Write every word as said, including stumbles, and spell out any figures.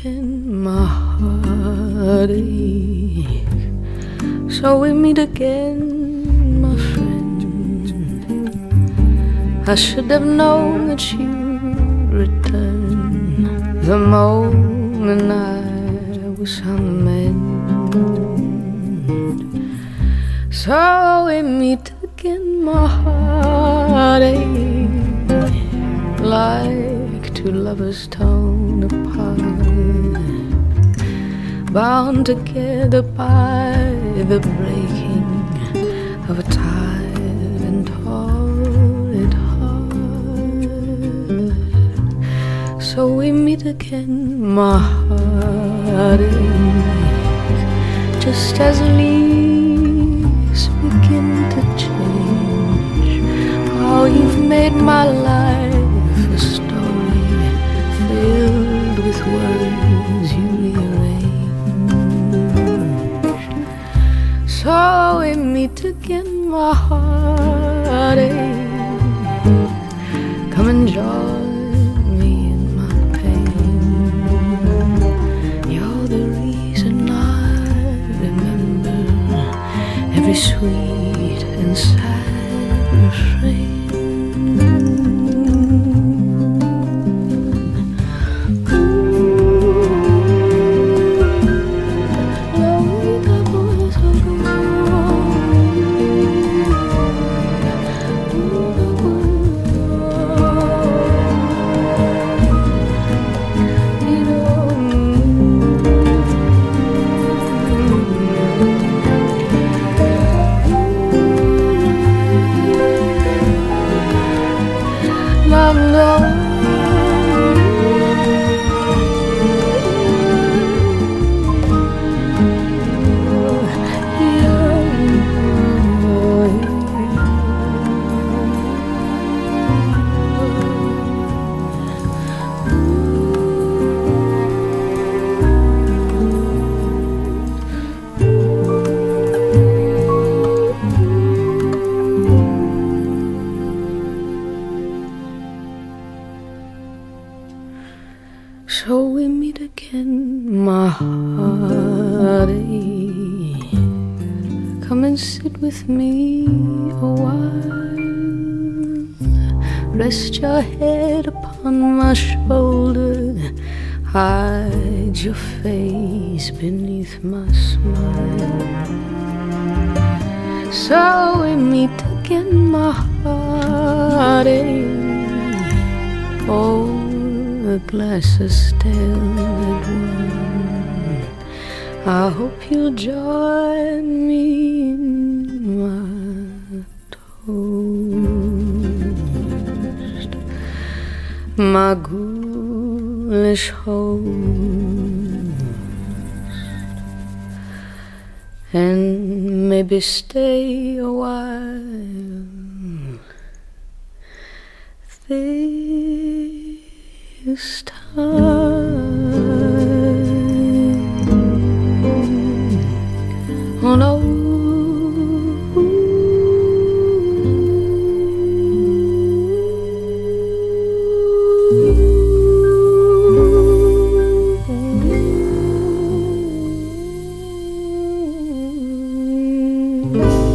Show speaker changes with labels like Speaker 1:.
Speaker 1: again, my heartache. So we meet again, my friend. I should have known that you'd return the moment I was on the mend. So we meet again, my heartache, like two lovers torn apart, bound together by the breaking of a tired and torrid heart. So we meet again, my heartache, just as leaves begin to change. How you've made my life a story filled with words you rearrange. So we meet again, my heartache. Come and join me in my pain. You're the reason I remember every sweet and sad refrain. So we meet again, my heartache. Come and sit with me a while. Rest your head upon my shoulder. Hide your face beneath my smile. So we meet again, my heartache. Oh, the glass is still at one. I hope you'll join me in my toast, my ghoulish host, and maybe stay a while. This time, oh no. Mm-hmm.